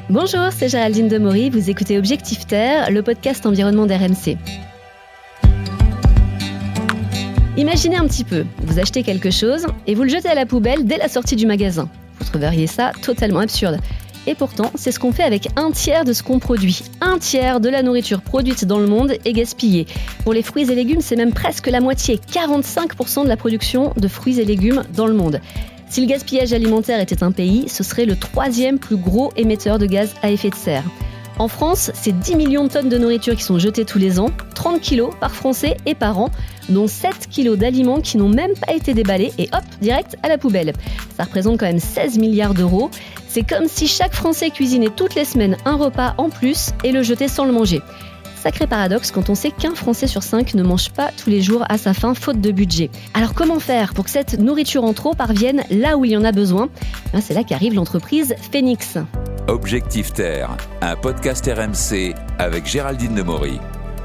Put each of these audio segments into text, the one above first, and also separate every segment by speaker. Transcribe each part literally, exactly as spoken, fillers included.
Speaker 1: Bonjour, c'est Géraldine Demory, vous écoutez Objectif Terre, le podcast environnement d'R M C. Imaginez un petit peu, vous achetez quelque chose et vous le jetez à la poubelle dès la sortie du magasin. Vous trouveriez ça totalement absurde. Et pourtant, c'est ce qu'on fait avec un tiers de ce qu'on produit. Un tiers de la nourriture produite dans le monde est gaspillée. Pour les fruits et légumes, c'est même presque la moitié, quarante-cinq pour cent de la production de fruits et légumes dans le monde. Si le gaspillage alimentaire était un pays, ce serait le troisième plus gros émetteur de gaz à effet de serre. En France, c'est dix millions de tonnes de nourriture qui sont jetées tous les ans, trente kilos par Français et par an, dont sept kilos d'aliments qui n'ont même pas été déballés et hop, direct à la poubelle. Ça représente quand même seize milliards d'euros. C'est comme si chaque Français cuisinait toutes les semaines un repas en plus et le jetait sans le manger. Sacré paradoxe quand on sait qu'un Français sur cinq ne mange pas tous les jours à sa faim faute de budget. Alors comment faire pour que cette nourriture en trop parvienne là où il y en a besoin ? C'est là qu'arrive l'entreprise Phénix.
Speaker 2: Objectif Terre, un podcast R M C avec Géraldine Demory.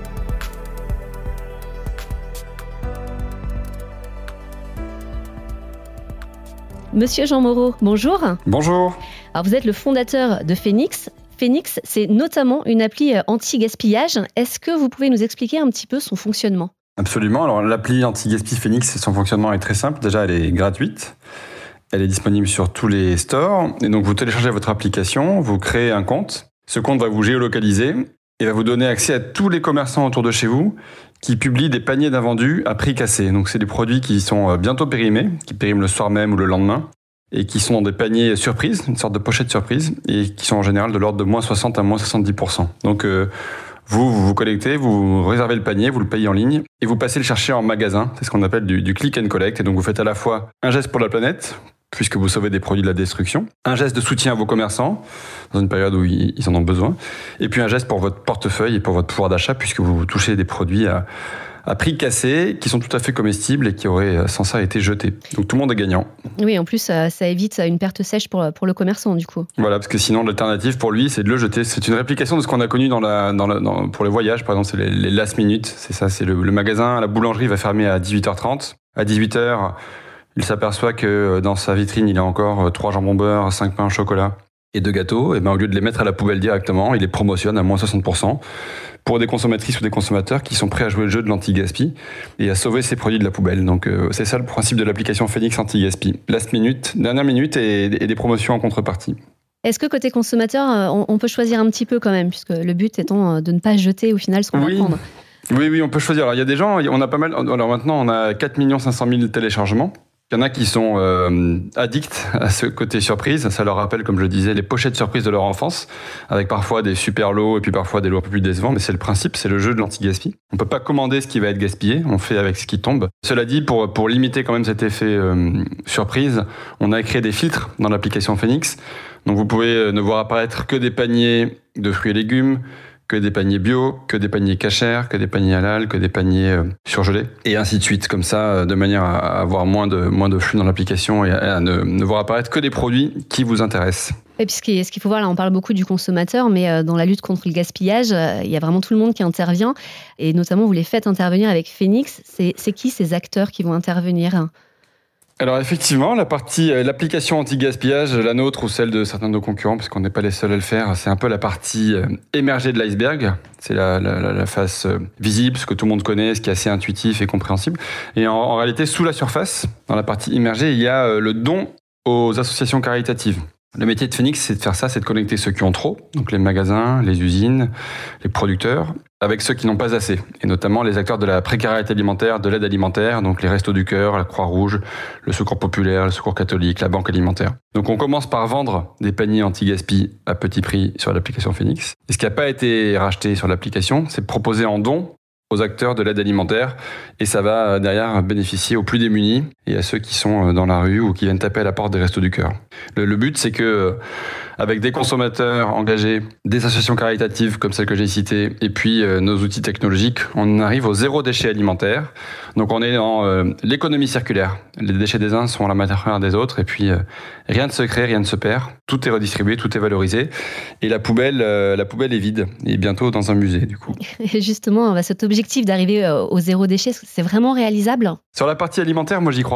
Speaker 1: Monsieur Jean Moreau, bonjour.
Speaker 3: Bonjour.
Speaker 1: Alors vous êtes le fondateur de Phénix. Phénix, c'est notamment une appli anti-gaspillage. Est-ce que vous pouvez nous expliquer un petit peu son fonctionnement ?
Speaker 3: Absolument. Alors l'appli anti-gaspi Phénix, son fonctionnement est très simple. Déjà, elle est gratuite. Elle est disponible sur tous les stores. Et donc, vous téléchargez votre application, vous créez un compte. Ce compte va vous géolocaliser et va vous donner accès à tous les commerçants autour de chez vous qui publient des paniers d'invendus à prix cassé. Donc, c'est des produits qui sont bientôt périmés, qui périment le soir même ou le lendemain, et qui sont dans des paniers surprises, une sorte de pochette surprise, et qui sont en général de l'ordre de moins soixante à moins soixante-dix pour cent. Donc, euh, vous, vous vous connectez, vous réservez le panier, vous le payez en ligne, et vous passez le chercher en magasin. C'est ce qu'on appelle du, du click and collect. Et donc, vous faites à la fois un geste pour la planète, puisque vous sauvez des produits de la destruction, un geste de soutien à vos commerçants, dans une période où ils en ont besoin, et puis un geste pour votre portefeuille et pour votre pouvoir d'achat, puisque vous touchez des produits à, à prix cassé, qui sont tout à fait comestibles et qui auraient sans ça été jetés. Donc tout le monde est gagnant.
Speaker 1: Oui, en plus, ça, ça évite une perte sèche pour, pour le commerçant, du coup.
Speaker 3: Voilà, parce que sinon, l'alternative pour lui, c'est de le jeter. C'est une réplication de ce qu'on a connu dans la, dans la, dans, pour les voyages, par exemple, c'est les, les last minute. C'est ça, c'est le, le magasin, la boulangerie va fermer à dix-huit heures trente. À dix-huit heures, il s'aperçoit que dans sa vitrine, il a encore trois jambons beurre, cinq pains au chocolat et deux gâteaux. Et ben, au lieu de les mettre à la poubelle directement, il les promotionne à moins soixante pour cent pour des consommatrices ou des consommateurs qui sont prêts à jouer le jeu de l'anti-gaspi et à sauver ces produits de la poubelle. Donc, euh, c'est ça le principe de l'application Phénix anti-gaspi. Last minute, dernière minute et, et des promotions en contrepartie.
Speaker 1: Est-ce que côté consommateur, on, on peut choisir un petit peu quand même, puisque le but étant de ne pas jeter au final ce qu'on
Speaker 3: oui.
Speaker 1: va prendre ?
Speaker 3: Oui, oui, on peut choisir. Alors, il y a des gens, on a pas mal. Alors maintenant, on a quatre millions cinq cent mille téléchargements. Il y en a qui sont euh, addicts à ce côté surprise. Ça leur rappelle, comme je le disais, les pochettes surprises de leur enfance, avec parfois des super lots et puis parfois des lots un peu plus décevants. Mais c'est le principe, c'est le jeu de l'anti-gaspi. On peut pas commander ce qui va être gaspillé, on fait avec ce qui tombe. Cela dit, pour, pour limiter quand même cet effet euh, surprise, on a créé des filtres dans l'application Phénix. Donc vous pouvez ne voir apparaître que des paniers de fruits et légumes, que des paniers bio, que des paniers cachers, que des paniers halal, que des paniers euh, surgelés, et ainsi de suite, comme ça, de manière à avoir moins de, moins de flux dans l'application et à, à ne, ne voir apparaître que des produits qui vous intéressent.
Speaker 1: Et puis ce qu'il ce qu'il faut voir, là on parle beaucoup du consommateur, mais dans la lutte contre le gaspillage, il y a vraiment tout le monde qui intervient, et notamment vous les faites intervenir avec Phénix. C'est, c'est qui ces acteurs qui vont intervenir ?
Speaker 3: Alors effectivement, la partie, l'application anti-gaspillage, la nôtre ou celle de certains de nos concurrents, parce qu'on n'est pas les seuls à le faire, c'est un peu la partie émergée de l'iceberg. C'est la, la, la face visible, ce que tout le monde connaît, ce qui est assez intuitif et compréhensible. Et en, en réalité, sous la surface, dans la partie immergée, il y a le don aux associations caritatives. Le métier de Phénix, c'est de faire ça, c'est de connecter ceux qui ont trop, donc les magasins, les usines, les producteurs, avec ceux qui n'ont pas assez, et notamment les acteurs de la précarité alimentaire, de l'aide alimentaire, donc les Restos du Cœur, la Croix-Rouge, le Secours populaire, le Secours catholique, la Banque alimentaire. Donc on commence par vendre des paniers anti-gaspi à petit prix sur l'application Phénix. Et ce qui n'a pas été racheté sur l'application, c'est proposé en don aux acteurs de l'aide alimentaire, et ça va derrière bénéficier aux plus démunis et à ceux qui sont dans la rue ou qui viennent taper à la porte des Restos du Cœur. Le, le but, c'est que avec des consommateurs engagés, des associations caritatives comme celles que j'ai citées, et puis euh, nos outils technologiques, on arrive au zéro déchet alimentaire. Donc on est dans euh, l'économie circulaire. Les déchets des uns sont la matière première des autres, et puis euh, rien ne se crée, rien ne se perd. Tout est redistribué, tout est valorisé, et la poubelle, euh, la poubelle est vide, et bientôt dans un musée du coup.
Speaker 1: Et justement, cet objectif d'arriver au zéro déchet, c'est vraiment réalisable ?
Speaker 3: Sur la partie alimentaire, moi j'y crois.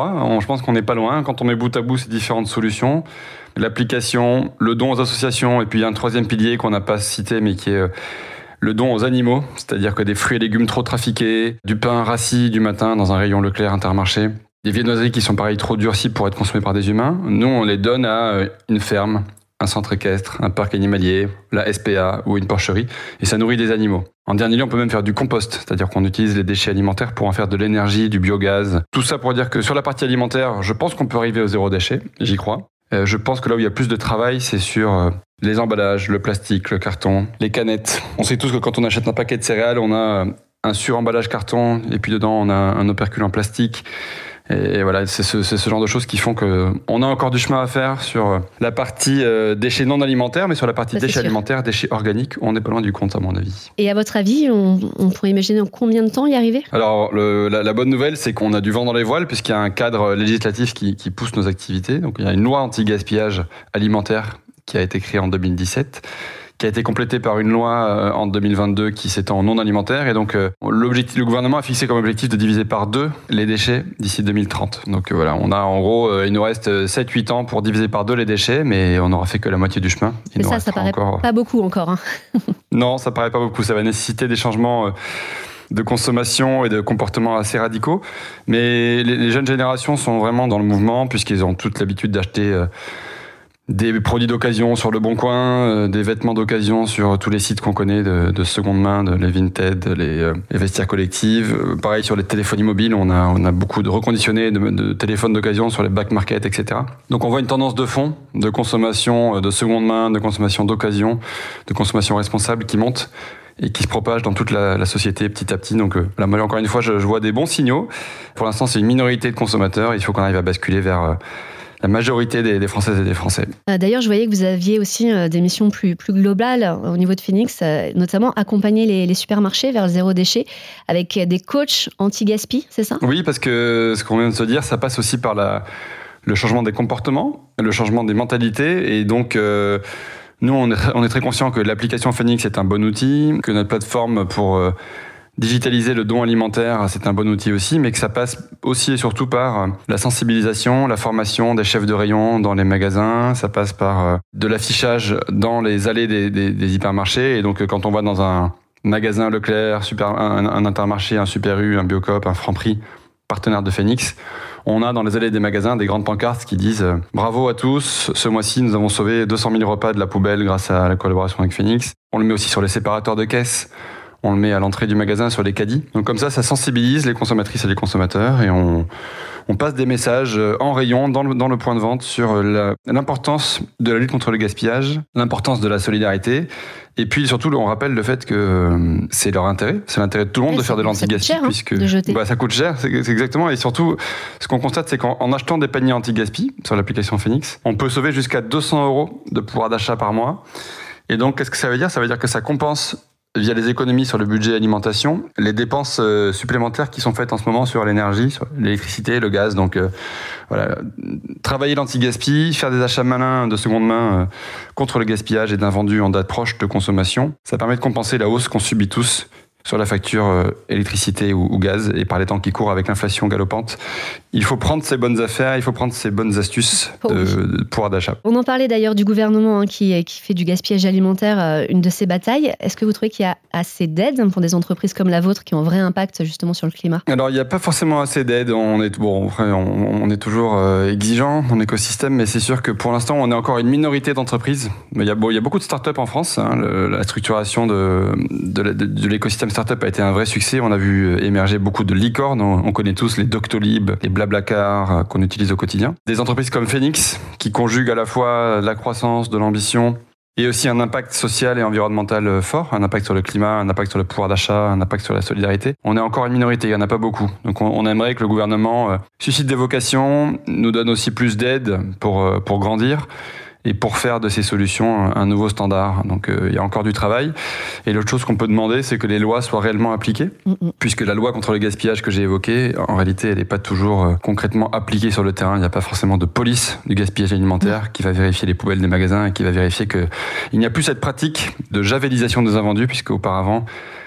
Speaker 3: mois. On, je pense qu'on n'est pas loin. Quand on met bout à bout ces différentes solutions, l'application, le don aux associations, et puis il y a un troisième pilier qu'on n'a pas cité, mais qui est euh, le don aux animaux, c'est-à-dire que des fruits et légumes trop trafiqués, du pain rassis du matin dans un rayon Leclerc Intermarché, des viennoiseries qui sont pareil trop durcies pour être consommées par des humains. Nous, on les donne à euh, une ferme, un centre équestre, un parc animalier, la S P A ou une porcherie, et ça nourrit des animaux. En dernier lieu, on peut même faire du compost, c'est-à-dire qu'on utilise les déchets alimentaires pour en faire de l'énergie, du biogaz. Tout ça pour dire que sur la partie alimentaire, je pense qu'on peut arriver au zéro déchet, j'y crois. Euh, je pense que là où il y a plus de travail, c'est sur euh, les emballages, le plastique, le carton, les canettes. On sait tous que quand on achète un paquet de céréales, on a un suremballage carton, et puis dedans, on a un opercule en plastique. Et voilà, c'est ce, c'est ce genre de choses qui font qu'on a encore du chemin à faire sur la partie euh, déchets non alimentaires, mais sur la partie déchets alimentaires, déchets organiques, on n'est pas loin du compte à mon avis.
Speaker 1: Et à votre avis, on, on pourrait imaginer en combien de temps y arriver ?
Speaker 3: Alors, le, la, la bonne nouvelle, c'est qu'on a du vent dans les voiles, puisqu'il y a un cadre législatif qui, qui pousse nos activités. Donc, il y a une loi anti-gaspillage alimentaire qui a été créée en deux mille dix-sept, qui a été complétée par une loi en deux mille vingt-deux qui s'étend en non alimentaire. Et donc, euh, l'objectif, le gouvernement a fixé comme objectif de diviser par deux les déchets d'ici deux mille trente. Donc euh, voilà, on a en gros, euh, il nous reste sept huit ans pour diviser par deux les déchets, mais on n'aura fait que la moitié du chemin. Il
Speaker 1: mais ça, ça paraît encore... pas beaucoup encore. Hein.
Speaker 3: Non, ça paraît pas beaucoup. Ça va nécessiter des changements... Euh, de consommation et de comportements assez radicaux. Mais les, les jeunes générations sont vraiment dans le mouvement, puisqu'ils ont toute l'habitude d'acheter... Euh, des produits d'occasion sur Le Bon Coin, euh, des vêtements d'occasion sur tous les sites qu'on connaît de, de seconde main, de les Vinted, les, euh, les vestiaires collectifs. Euh, pareil sur les téléphones mobiles, on a, on a beaucoup de reconditionnés de, de téléphones d'occasion sur les back market, et cetera. Donc on voit une tendance de fond, de consommation de seconde main, de consommation d'occasion, de consommation responsable qui monte et qui se propage dans toute la, la société petit à petit. Donc euh, là, encore une fois, je, je vois des bons signaux. Pour l'instant, c'est une minorité de consommateurs. Il faut qu'on arrive à basculer vers... Euh, la majorité des, des Françaises et des Français.
Speaker 1: D'ailleurs, je voyais que vous aviez aussi des missions plus, plus globales au niveau de Phoenix, notamment accompagner les, les supermarchés vers le zéro déchet avec des coachs anti-gaspi, c'est ça ?
Speaker 3: Oui, parce que ce qu'on vient de se dire, ça passe aussi par la, le changement des comportements, le changement des mentalités. Et donc, euh, nous, on est, on est très conscients que l'application Phoenix est un bon outil, que notre plateforme pour... Euh, digitaliser le don alimentaire, c'est un bon outil aussi, mais que ça passe aussi et surtout par la sensibilisation, la formation des chefs de rayon dans les magasins, ça passe par de l'affichage dans les allées des, des, des hypermarchés. Et donc, quand on va dans un magasin Leclerc, super, un, un Intermarché, un Super U, un Biocoop, un Franprix, partenaire de Phoenix, on a dans les allées des magasins des grandes pancartes qui disent « Bravo à tous, ce mois-ci, nous avons sauvé deux cent mille repas de la poubelle grâce à la collaboration avec Phoenix ». On le met aussi sur les séparateurs de caisse. On le met à l'entrée du magasin sur les caddies. Donc comme ça, ça sensibilise les consommatrices et les consommateurs et on, on passe des messages en rayon dans le, dans le point de vente sur la, l'importance de la lutte contre le gaspillage, l'importance de la solidarité et puis surtout, on rappelle le fait que c'est leur intérêt, c'est l'intérêt de tout le monde et de faire de l'anti-gaspi.
Speaker 1: Cher, hein,
Speaker 3: puisque
Speaker 1: de jeter.
Speaker 3: Bah, ça coûte cher, c'est, c'est exactement. Et surtout, ce qu'on constate, c'est qu'en en achetant des paniers anti-gaspi sur l'application Phoenix, on peut sauver jusqu'à deux cents euros de pouvoir d'achat par mois. Et donc, qu'est-ce que ça veut dire ? Ça veut dire que ça compense via les économies sur le budget alimentation, les dépenses euh, supplémentaires qui sont faites en ce moment sur l'énergie, sur l'électricité, le gaz. Donc euh, voilà, travailler l'anti-gaspi, faire des achats malins de seconde main euh, contre le gaspillage et d'invendus en date proche de consommation, ça permet de compenser la hausse qu'on subit tous sur la facture euh, électricité ou, ou gaz, et par les temps qui courent avec l'inflation galopante. Il faut prendre ses bonnes affaires, il faut prendre ses bonnes astuces de, oh oui. de pouvoir d'achat.
Speaker 1: On en parlait d'ailleurs du gouvernement hein, qui, qui fait du gaspillage alimentaire euh, une de ses batailles. Est-ce que vous trouvez qu'il y a assez d'aide pour des entreprises comme la vôtre qui ont un vrai impact justement sur le climat ?
Speaker 3: Alors il n'y a pas forcément assez d'aide, on est, bon, on, on est toujours euh, exigeant dans l'écosystème, mais c'est sûr que pour l'instant on est encore une minorité d'entreprises. Il y a, bon, il y a beaucoup de startups en France, hein, le, la structuration de, de, de, de l'écosystème startup a été un vrai succès. On a vu émerger beaucoup de licornes. On connaît tous les Doctolib, les Blablacar qu'on utilise au quotidien. Des entreprises comme Phoenix qui conjuguent à la fois la croissance, de l'ambition et aussi un impact social et environnemental fort, un impact sur le climat, un impact sur le pouvoir d'achat, un impact sur la solidarité. On est encore une minorité, il n'y en a pas beaucoup. Donc on, on aimerait que le gouvernement suscite des vocations, nous donne aussi plus d'aide pour, pour grandir et pour faire de ces solutions un nouveau standard. Donc euh, il y a encore du travail. Et l'autre chose qu'on peut demander, c'est que les lois soient réellement appliquées, mm-hmm. puisque la loi contre le gaspillage que j'ai évoquée, en réalité, elle n'est pas toujours euh, concrètement appliquée sur le terrain. Il n'y a pas forcément de police du gaspillage alimentaire mm-hmm. qui va vérifier les poubelles des magasins et qui va vérifier qu'il n'y a plus cette pratique de javélisation des invendus, puisque auparavant,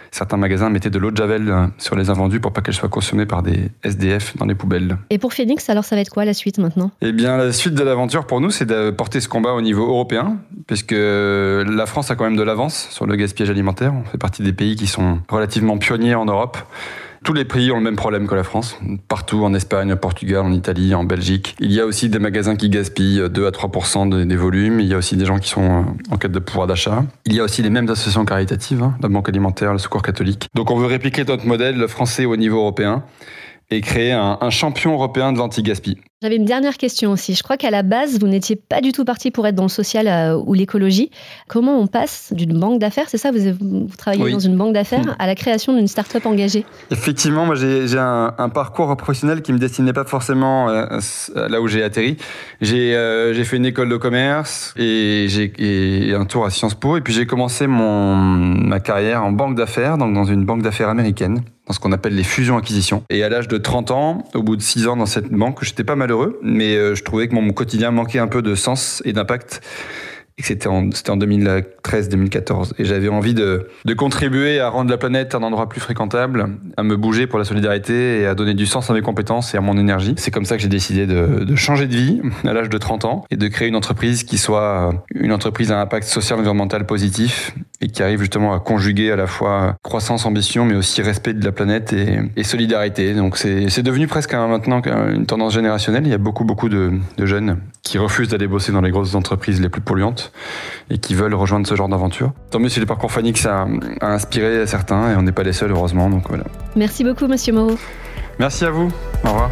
Speaker 3: certains magasins mettaient de l'eau de javel sur les invendus pour pas qu'elle soit consommée par des S D F dans les poubelles.
Speaker 1: Et pour Phoenix, alors ça va être quoi la suite maintenant ?
Speaker 3: Eh bien, la suite de l'aventure pour nous, c'est de porter ce combat au niveau européen, puisque la France a quand même de l'avance sur le gaspillage alimentaire. On fait partie des pays qui sont relativement pionniers en Europe. Tous les pays ont le même problème que la France. Partout, en Espagne, au Portugal, en Italie, en Belgique. Il y a aussi des magasins qui gaspillent deux à trois pour cent des volumes. Il y a aussi des gens qui sont en quête de pouvoir d'achat. Il y a aussi les mêmes associations caritatives, hein, la Banque alimentaire, le Secours catholique. Donc on veut répliquer notre modèle français au niveau européen et créer un, un champion européen de l'anti-gaspi.
Speaker 1: J'avais une dernière question aussi. Je crois qu'à la base, vous n'étiez pas du tout parti pour être dans le social euh, ou l'écologie. Comment on passe d'une banque d'affaires, c'est ça, vous, vous travaillez oui. dans une banque d'affaires, mmh. à la création d'une start-up engagée ?
Speaker 3: Effectivement, moi j'ai, j'ai un, un parcours professionnel qui ne me destinait pas forcément euh, là où j'ai atterri. J'ai, euh, j'ai fait une école de commerce et, j'ai, et un tour à Sciences Po. Et puis j'ai commencé mon, ma carrière en banque d'affaires, donc dans une banque d'affaires américaine, dans ce qu'on appelle les fusions-acquisitions. Et à l'âge de trente ans, au bout de six ans dans cette banque, j'étais pas malheureux, mais euh, je trouvais que mon quotidien manquait un peu de sens et d'impact. Et que c'était en, c'était en deux mille treize deux mille quatorze. Et j'avais envie de, de contribuer à rendre la planète un endroit plus fréquentable, à me bouger pour la solidarité et à donner du sens à mes compétences et à mon énergie. C'est comme ça que j'ai décidé de, de changer de vie à l'âge de trente ans et de créer une entreprise qui soit une entreprise à impact social et environnemental positif et qui arrive justement à conjuguer à la fois croissance, ambition, mais aussi respect de la planète et, et solidarité. Donc c'est, c'est devenu presque un, maintenant une tendance générationnelle. Il y a beaucoup, beaucoup de, de jeunes qui refusent d'aller bosser dans les grosses entreprises les plus polluantes et qui veulent rejoindre ce genre d'aventure. Tant mieux si le parcours Phoenix a, a inspiré certains et on n'est pas les seuls, heureusement. Donc voilà.
Speaker 1: Merci beaucoup, Monsieur Moreau.
Speaker 3: Merci à vous. Au revoir.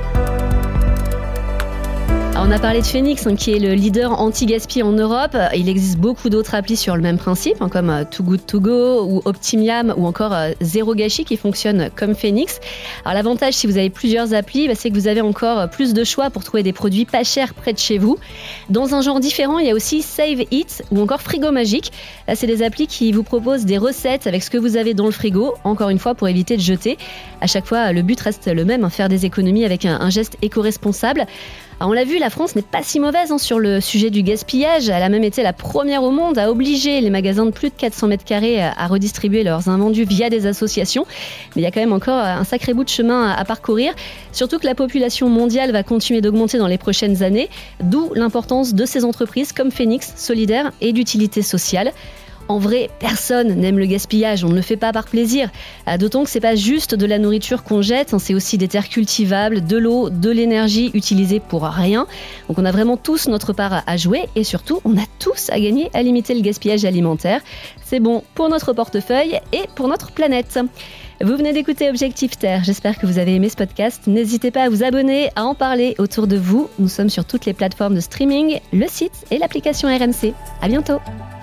Speaker 1: On a parlé de Phoenix, hein, qui est le leader anti-gaspi en Europe. Il existe beaucoup d'autres applis sur le même principe, hein, comme euh, Too Good To Go ou Optimiam ou encore euh, Zéro Gâchis qui fonctionnent comme Phoenix. Alors l'avantage, si vous avez plusieurs applis, bah, c'est que vous avez encore plus de choix pour trouver des produits pas chers près de chez vous. Dans un genre différent, il y a aussi Save It ou encore Frigo Magique. Là, c'est des applis qui vous proposent des recettes avec ce que vous avez dans le frigo, encore une fois pour éviter de jeter. À chaque fois, le but reste le même, hein, faire des économies avec un, un geste éco-responsable. Alors on l'a vu, la France n'est pas si mauvaise hein, sur le sujet du gaspillage. Elle a même été la première au monde à obliger les magasins de plus de quatre cents mètres carrés à redistribuer leurs invendus via des associations. Mais il y a quand même encore un sacré bout de chemin à parcourir. Surtout que la population mondiale va continuer d'augmenter dans les prochaines années. D'où l'importance de ces entreprises comme Phoenix, solidaires et d'utilité sociale. En vrai, personne n'aime le gaspillage, on ne le fait pas par plaisir. D'autant que c'est pas juste de la nourriture qu'on jette, c'est aussi des terres cultivables, de l'eau, de l'énergie utilisée pour rien. Donc on a vraiment tous notre part à jouer et surtout, on a tous à gagner à limiter le gaspillage alimentaire. C'est bon pour notre portefeuille et pour notre planète. Vous venez d'écouter Objectif Terre, j'espère que vous avez aimé ce podcast. N'hésitez pas à vous abonner, à en parler autour de vous. Nous sommes sur toutes les plateformes de streaming, le site et l'application R M C. À bientôt.